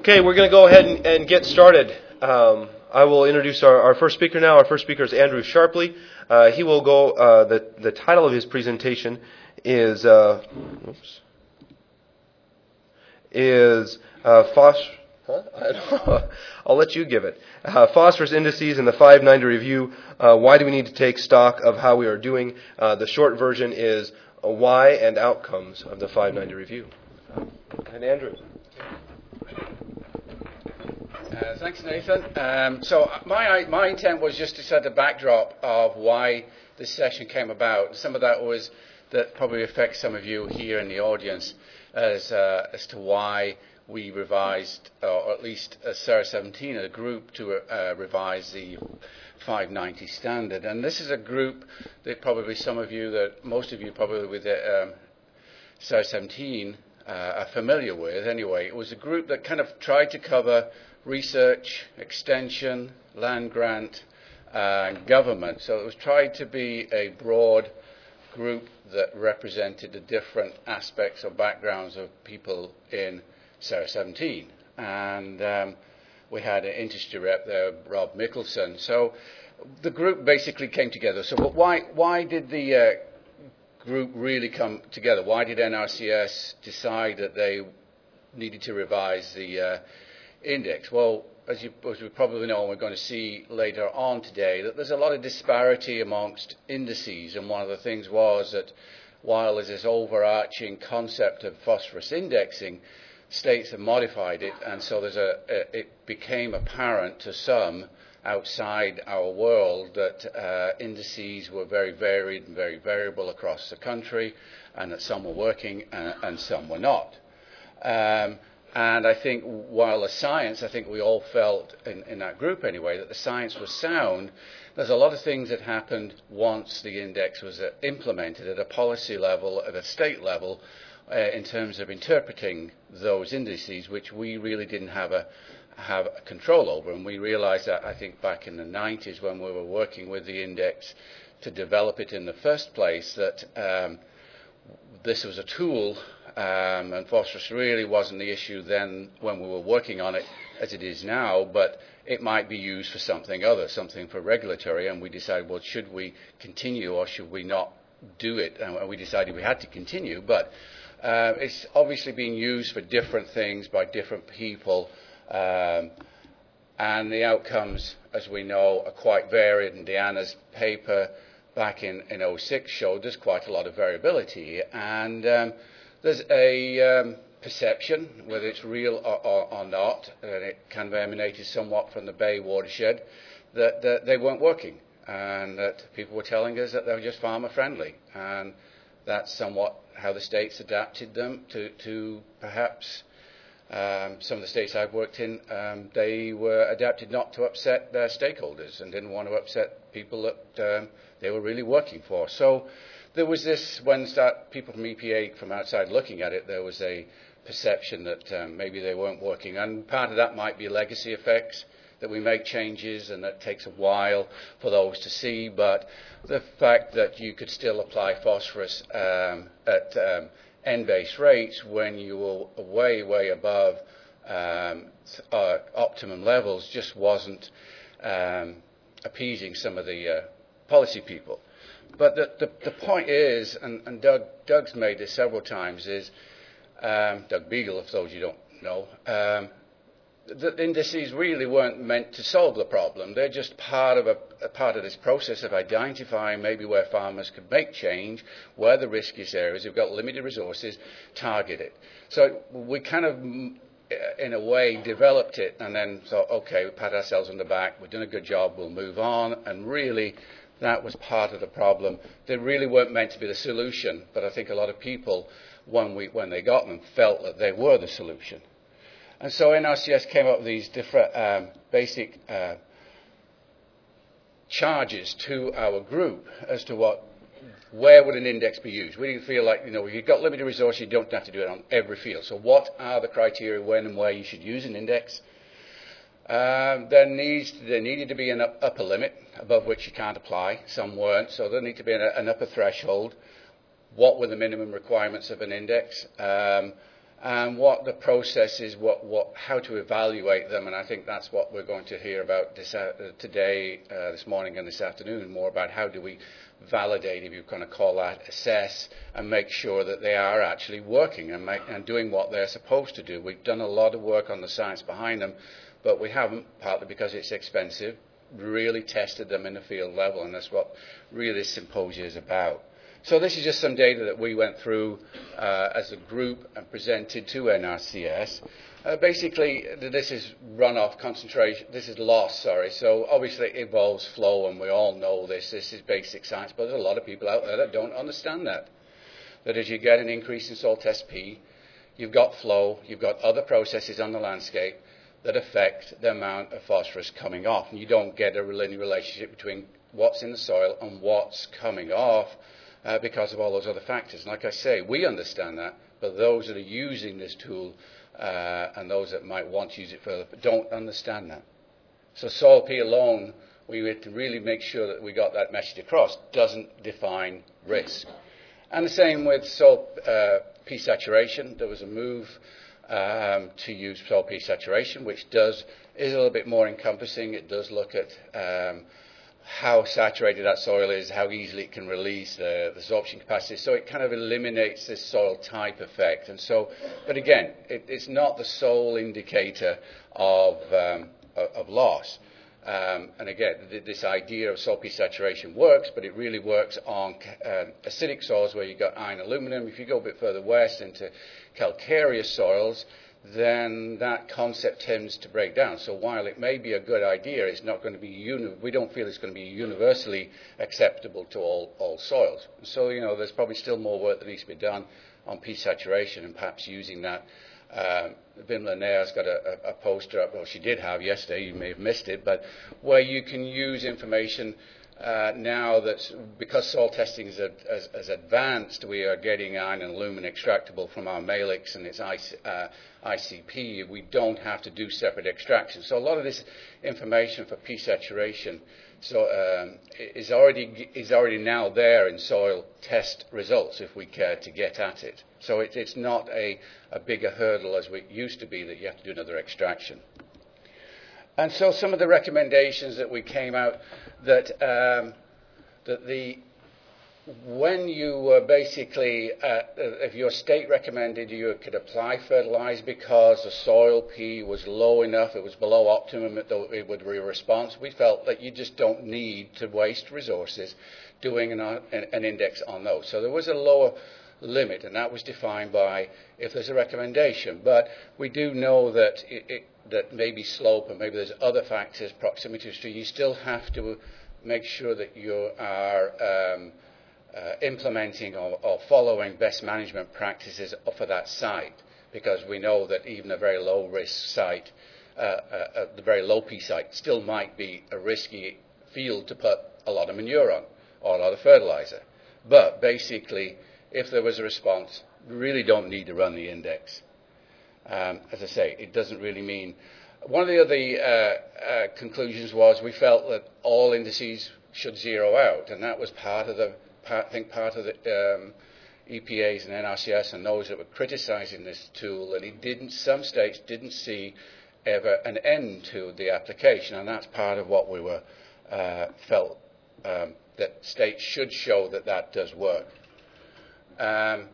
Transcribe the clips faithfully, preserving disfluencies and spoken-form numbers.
Okay, we're going to go ahead and, and get started. Um, I will introduce our, our first speaker now. Our first speaker is Andrew Sharpley. Uh, he will go, uh, the, the title of his presentation is, uh, oops, is uh, phos- huh? I'll let you give it. Uh, phosphorus indices in the five ninety review. Uh, why do we need to take stock of how we are doing? Uh, the short version is uh, why and outcomes of the five ninety review. Uh, and Andrew. Uh, thanks, Nathan. Um, so my my intent was just to set a backdrop of why this session came about. Some of that was that probably affects some of you here in the audience as uh, as to why we revised, or at least as C E R seventeen, a group to uh, revise the five ninety standard. And this is a group that probably some of you, that most of you probably with the, um, C E R seventeen uh, are familiar with. Anyway, it was a group that kind of tried to cover research, extension, land grant, uh, and government. So it was tried to be a broad group that represented the different aspects or backgrounds of people in C E R seventeen. And um, we had an industry rep there, Rob Mickelson. So the group basically came together. So but why, why did the uh, group really come together? Why did N R C S decide that they needed to revise the uh, index? Well, as you, as we probably know, and we're going to see later on today, that there's a lot of disparity amongst indices, and one of the things was that while there's this overarching concept of phosphorus indexing, states have modified it, and so there's a, a it became apparent to some outside our world that uh, indices were very varied and very variable across the country, and that some were working and, and some were not. Um, And I think while the science, I think we all felt in, in that group anyway, that the science was sound, there's a lot of things that happened once the index was uh, implemented at a policy level, at a state level, uh, in terms of interpreting those indices, which we really didn't have a have a control over. And we realized that, I think, back in the nineties when we were working with the index to develop it in the first place, that um, this was a tool. Um, and phosphorus really wasn't the issue then when we were working on it as it is now, but it might be used for something other, something for regulatory, and we decided, well, should we continue or should we not do it? And we decided we had to continue, but uh, it's obviously being used for different things by different people, um, and the outcomes, as we know, are quite varied, and Deanna's paper back in, in oh six showed there's quite a lot of variability, and um, there's a um, perception, whether it's real or, or, or not, and it kind of emanated somewhat from the Bay watershed, that, that they weren't working, and that people were telling us that they were just farmer friendly, and that's somewhat how the states adapted them to, to perhaps um, some of the states I've worked in, um, they were adapted not to upset their stakeholders and didn't want to upset people that um, they were really working for. So there was this, when start, people from E P A from outside looking at it, there was a perception that um, maybe they weren't working. And part of that might be legacy effects, that we make changes and that takes a while for those to see. But the fact that you could still apply phosphorus um, at um, N-base rates when you were way, way above um, uh, optimum levels just wasn't um, appeasing some of the uh, policy people. But the, the, the point is, and, and Doug, Doug's made this several times, is, um, Doug Beagle, if those you don't know, um, the indices really weren't meant to solve the problem. They're just part of a, a part of this process of identifying maybe where farmers could make change, where the riskiest areas, who've got limited resources, target it. So we kind of, in a way, developed it and then thought, okay, we pat ourselves on the back, we've done a good job, we'll move on, and really that was part of the problem. They really weren't meant to be the solution, but I think a lot of people, when, we, when they got them, felt that they were the solution. And so N R C S came up with these different um, basic uh, charges to our group as to what, where would an index be used. We didn't feel like, you know, if you've got limited resources, you don't have to do it on every field. So what are the criteria when and where you should use an index? Um, there needs there needed to be an up, upper limit above which you can't apply. Some weren't, so there need to be an, an upper threshold. What were the minimum requirements of an index? Um, and what the process is, what, what, how to evaluate them, and I think that's what we're going to hear about this, uh, today, uh, this morning and this afternoon, more about how do we validate, if you kind of call that, assess, and make sure that they are actually working and, make, and doing what they're supposed to do. We've done a lot of work on the science behind them, but we haven't, partly because it's expensive, really tested them in the field level, and that's what really this symposium is about. So this is just some data that we went through uh, as a group and presented to N R C S. Uh, basically, this is runoff concentration, this is loss, sorry. So obviously it involves flow, and we all know this. This is basic science, but there's a lot of people out there that don't understand that. That as you get an increase in soil test P, you've got flow, you've got other processes on the landscape that affect the amount of phosphorus coming off. And you don't get a linear relationship between what's in the soil and what's coming off uh, because of all those other factors. And like I say, we understand that, but those that are using this tool uh, and those that might want to use it further don't understand that. So soil P alone, we had to really make sure that we got that message across, doesn't define risk. And the same with soil uh, P saturation. There was a move Um, to use soil P saturation, which does is a little bit more encompassing. It does look at um, how saturated that soil is, how easily it can release the, the absorption capacity. So it kind of eliminates this soil type effect. And so, but again, it, it's not the sole indicator of um, of, of loss. Um, and again, th- this idea of soil P saturation works, but it really works on uh, acidic soils where you've got iron aluminum. If you go a bit further west into calcareous soils, then that concept tends to break down. So while it may be a good idea, it's not going to be uni- we don't feel it's going to be universally acceptable to all, all soils. So, you know, there's probably still more work that needs to be done on P saturation and perhaps using that. Uh, Wim Lanier has got a, a, a poster up, well, she did have yesterday, you may have missed it, but where you can use information uh, now that, because soil testing is as, as advanced, we are getting iron and aluminum extractable from our Malix and its I C, uh, I C P. We don't have to do separate extraction. So a lot of this information for P saturation so, um, is already is already now there in soil test results if we care to get at it. So it, it's not a, a bigger hurdle as it used to be that you have to do another extraction. And so some of the recommendations that we came out that um, that the when you were basically, uh, if your state recommended you could apply fertilizer because the soil P was low enough, it was below optimum, it, it would be a response, we felt that you just don't need to waste resources doing an, an index on those. So there was a lower limit, and that was defined by if there's a recommendation. But we do know that it, it, that maybe slope and maybe there's other factors, proximity to stream, you still have to make sure that you are um, uh, implementing or, or following best management practices for that site, because we know that even a very low risk site, uh, uh, uh, the very low P site, still might be a risky field to put a lot of manure on or a lot of fertilizer. But basically, if there was a response, we really don't need to run the index. Um, as I say, it doesn't really mean. One of the other uh, uh, conclusions was we felt that all indices should zero out, and that was part of the, part, I think, part of the um, E P A's and N R C S and those that were criticising this tool, and it didn't. Some states didn't see ever an end to the application, and that's part of what we were uh, felt um, that states should show that that does work. Um,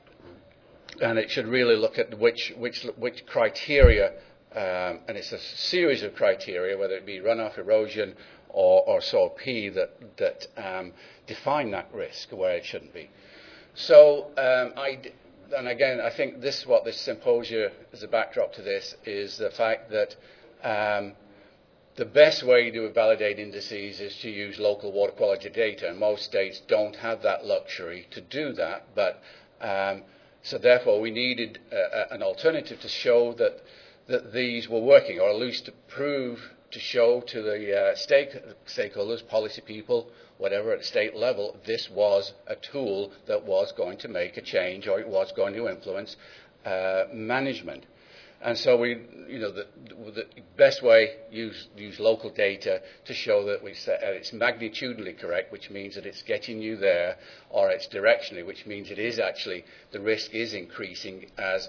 and it should really look at which which which criteria, um, and it's a series of criteria, whether it be runoff, erosion, or, or soil P, that that um, define that risk where it shouldn't be. So, um, I and again, I think this what this symposium as a backdrop to this is the fact that um, the best way to validate indices is to use local water quality data, and most states don't have that luxury to do that. But um, so therefore, we needed uh, an alternative to show that that these were working, or at least to prove, to show to the uh, stake, stakeholders, policy people, whatever at state level, this was a tool that was going to make a change, or it was going to influence uh, management. And so we, you know, the, the best way use use local data to show that we say, uh, it's magnitudinally correct, which means that it's getting you there, or it's directionally, which means it is actually the risk is increasing as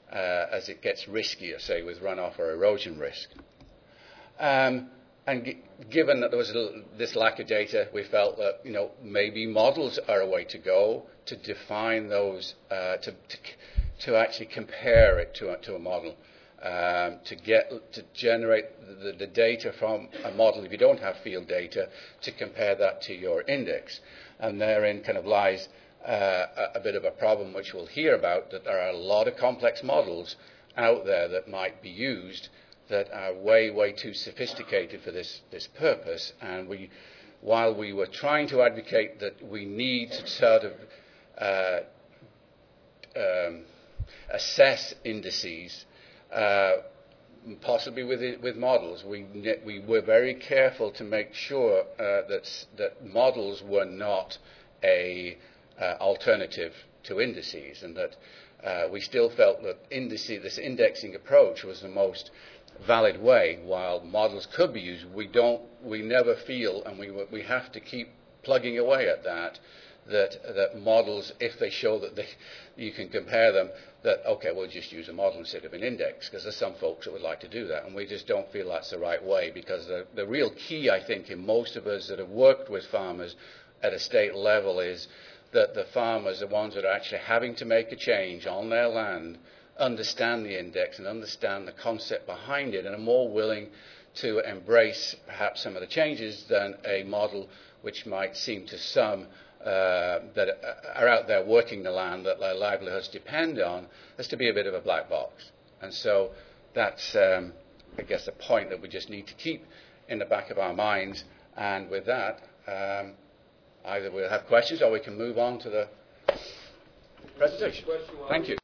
uh, as it gets riskier, say with runoff or erosion risk. Um, and g- given that there was a little, this lack of data, we felt that you know maybe models are a way to go to define those, uh, to, to to actually compare it to a, to a model, um, to get to generate the, the data from a model if you don't have field data, to compare that to your index, and therein kind of lies uh, a, a bit of a problem which we'll hear about, that there are a lot of complex models out there that might be used that are way, way too sophisticated for this, this purpose. And we, while we were trying to advocate that we need to sort of uh, um, assess indices, uh, possibly with, it, with models, we, we were very careful to make sure uh, that, that models were not a uh, alternative to indices, and that uh, we still felt that indices, this indexing approach was the most valid way. While models could be used, we don't, we never feel, and we we have to keep plugging away at that, that that models, if they show that they, you can compare them, that okay, we'll just use a model instead of an index, because there's some folks that would like to do that, and we just don't feel that's the right way, because the the real key, I think, in most of us that have worked with farmers at a state level is that the farmers, the ones that are actually having to make a change on their land, understand the index and understand the concept behind it, and are more willing to embrace perhaps some of the changes than a model which might seem to some uh, that are out there working the land that their livelihoods depend on as to be a bit of a black box. And so that's, um, I guess, a point that we just need to keep in the back of our minds. And with that, um, either we'll have questions or we can move on to the presentation. Thank you.